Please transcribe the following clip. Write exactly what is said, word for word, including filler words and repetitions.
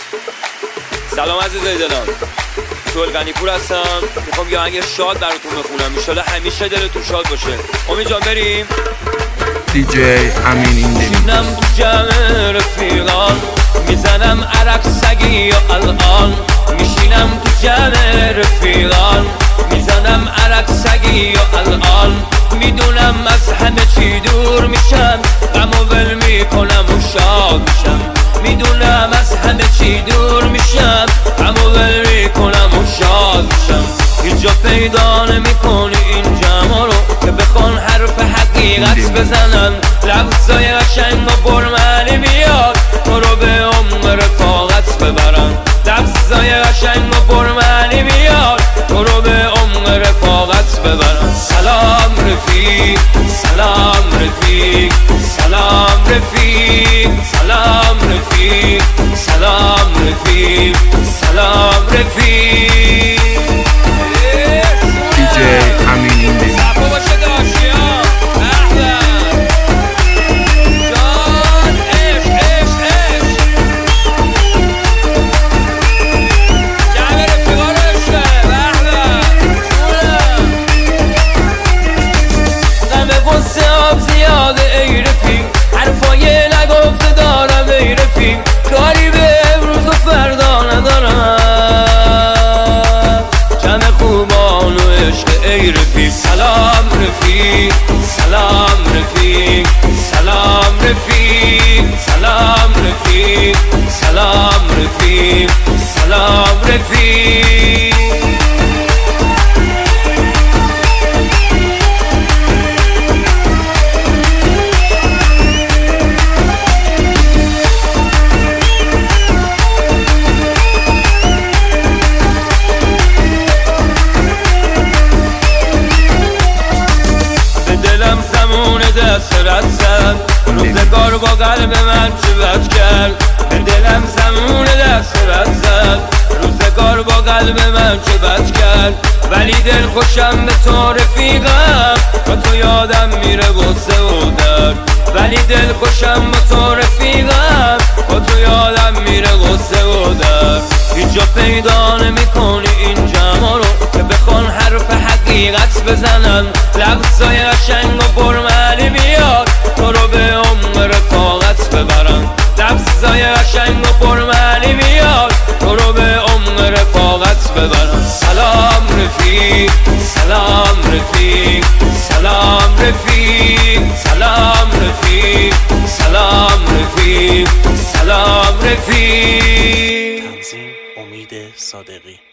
سلام عزیزای دلم، شوال غنیپور هستم. میخوام یه آهنگ شاد براتون بخونم، انشالله همیشه دلتون شاد باشه. امید جان بریم. دی جی امین ایندی. میشینم تو جمع رفیقان، میزنم عرق سگی و الان. میشینم تو جمع رفیقان، میزنم عرق سگی و الان. میدونم از همه چی دور میشم، غم و ول میکنم و شاد میشم. میدونم از همه چی دور میشم، غم و ول میکنم و شاد میشم. هیچ جا پیدا نمیکنی این جمع رو که بخوان حرف حقیقت بزنن. لفظای قشنگ و برمنی بیاد تو رو به عمق رفاقت ببرن. لفظای قشنگ و برمنی بیاد تو رو به عمق رفاقت ببرن. سلام رفیق، سلام رفیق، سلام رفیق، سلام رفیق، سلام رفیق، سلام رفیق. دی جی امین ایندی. صفا باشه داشتیان احمد جان، عشق عشق عشق جمع رفیقان عشقه احمد جونم. غم غصه آب زیاده ای رفیق، حرفای نگفته دارم ای رفیق. کاری به امروز و فردا ندارم، جمع خوبان و عشق ای رفیق. سلام رفیق، سلام رفیق، سلام رفیق، سلام رفیق، سلام رفیق، سلام رفیق. دست رد زد روزگار با قلب من چه بد کرد. به دلم زمون دست رد زد روزگار با قلب من چه بد کرد. ولی دل خوشم به تو رفیقم، با تو یادم میره غصه و درد. ولی دل خوشم با تو رفیقم، با تو یادم میره غصه و درد. هیچ جا پیدا نمیکنی این جمع رو که بخوان حرف حقیقت بزنن. لفظای قشنگ و برمنی بیاد تو رو به عمق رفاقت ببرن. لفظای قشنگ و برمنی بیاد تو رو به عمق رفاقت ببرن. سلام رفیق، سلام رفیق، سلام رفیق، سلام رفیق، سلام رفیق، سلام رفیق. تنظیم امید صادقی.